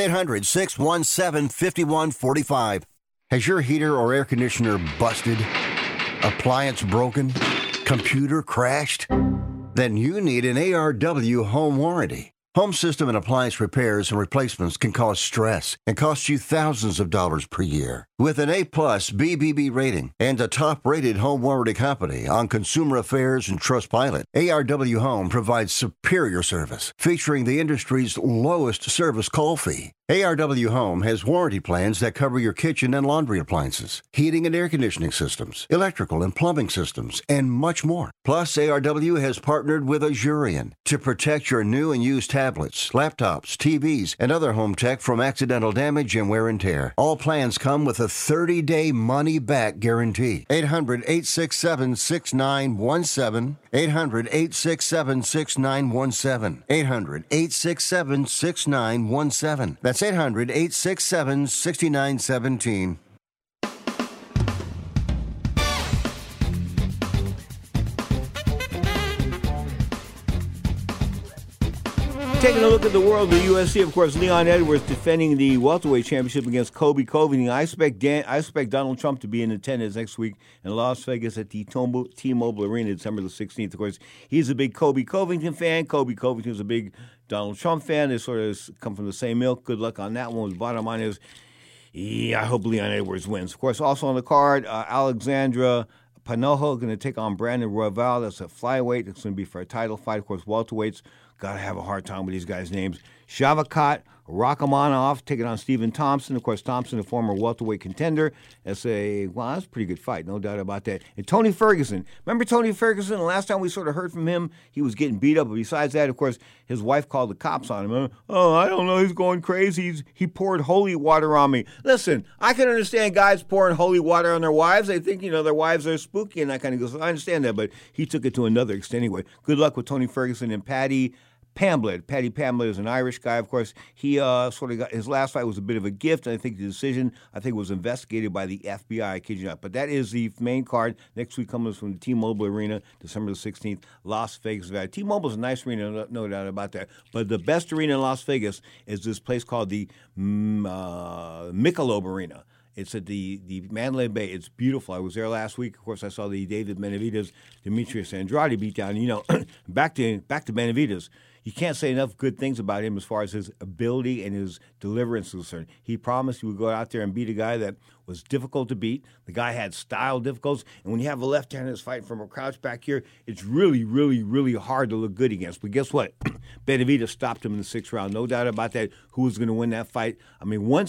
800-617-5145. Has your heater or air conditioner busted? Appliance broken? Computer crashed? Then you need an ARW home warranty. Home system and appliance repairs and replacements can cause stress and cost you thousands of dollars per year. With an A-plus BBB rating and a top-rated home warranty company on Consumer Affairs and Trustpilot, ARW Home provides superior service, featuring the industry's lowest service call fee. ARW Home has warranty plans that cover your kitchen and laundry appliances, heating and air conditioning systems, electrical and plumbing systems, and much more. Plus, ARW has partnered with Azurion to protect your new and used tablets, laptops, TVs, and other home tech from accidental damage and wear and tear. All plans come with a 30-day money-back guarantee. 800-867-6917. 800-867-6917. 800-867-6917. That's 800-867-6917. Taking a look at the world of the UFC, of course, Leon Edwards defending the welterweight championship against Colby Covington. I expect Donald Trump to be in attendance next week in Las Vegas at the T-Mobile Arena, December the 16th. Of course, he's a big Colby Covington fan. Colby Covington's a big Donald Trump fan. They sort of come from the same milk. Good luck on that one. The bottom line is, I hope Leon Edwards wins. Of course, also on the card, Alexandra Panojo going to take on Brandon Royval. That's a flyweight. It's going to be for a title fight. Of course, welterweights. Got to have a hard time with these guys' names. Shavkat Rakhmonov taking on Stephen Thompson. Of course, Thompson, a former welterweight contender. That's a pretty good fight, no doubt about that. And Tony Ferguson. Remember Tony Ferguson? The last time we sort of heard from him, he was getting beat up. But besides that, of course, his wife called the cops on him. Oh, I don't know, he's going crazy. He poured holy water on me. Listen, I can understand guys pouring holy water on their wives. They think, their wives are spooky and that kind of goes. I understand that, but he took it to another extent anyway. Good luck with Tony Ferguson and Paddy Pamblett. Paddy Pamblett is an Irish guy, of course. He sort of got his last fight was a bit of a gift. And I think the decision was investigated by the FBI. I kid you not. But that is the main card. Next week comes from the T-Mobile Arena, December the 16th, Las Vegas. T-Mobile is a nice arena, no doubt about that. But the best arena in Las Vegas is this place called the Michelob Arena. It's at the Mandalay Bay. It's beautiful. I was there last week. Of course, I saw the David Benavidez, Demetrius Andrade beatdown. Back to Benavidez. You can't say enough good things about him as far as his ability and his deliverance is concerned. He promised he would go out there and beat a guy that was difficult to beat. The guy had style difficulties. And when you have a left-hander that's fighting from a crouch back here, it's really, really, really hard to look good against. But guess what? Benavidez stopped him in the 6th round. No doubt about that. Who was going to win that fight? I mean, once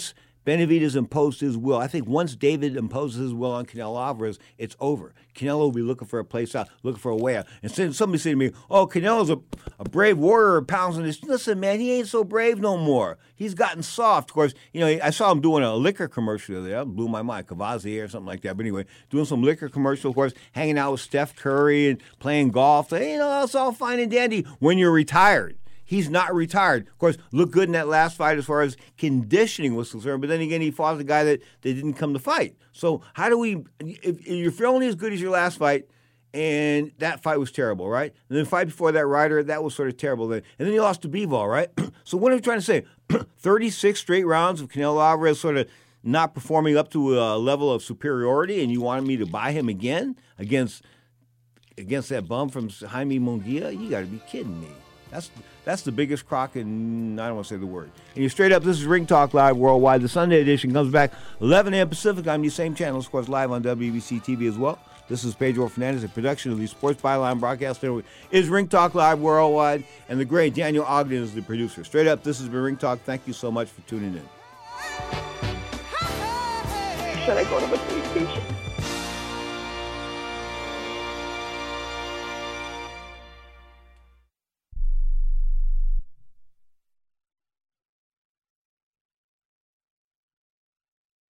Benavidez imposed his will. I think once David imposes his will on Canelo Alvarez, it's over. Canelo will be looking for a place out, looking for a way out. And somebody say to me, oh, Canelo's a brave warrior, pounds on this. Listen, man, he ain't so brave no more. He's gotten soft. Of course, I saw him doing a liquor commercial there. That blew my mind, Cavazier or something like that. But anyway, doing some liquor commercial, of course, hanging out with Steph Curry and playing golf. It's all fine and dandy when you're retired. He's not retired. Of course, looked good in that last fight as far as conditioning was concerned. But then again, he fought a guy that didn't come to fight. So how do we, if you're only as good as your last fight, and that fight was terrible, right? And then the fight before that, Ryder, that was sort of terrible. And then he lost to Bivol, right? So what am I trying to say? 36 straight rounds of Canelo Alvarez sort of not performing up to a level of superiority, and you wanted me to buy him again against that bum from Jaime Munguia? You got to be kidding me. That's the biggest crock, and I don't want to say the word. And you're straight up, this is Ring Talk Live Worldwide. The Sunday edition comes back 11 a.m. Pacific on these same channels, of course, live on WBC TV as well. This is Pedro Fernandez, a production of the Sports Byline Broadcast Network. Is Ring Talk Live Worldwide, and the great Daniel Ogden is the producer. Straight up, this has been Ring Talk. Thank you so much for tuning in. Should I go to the police station?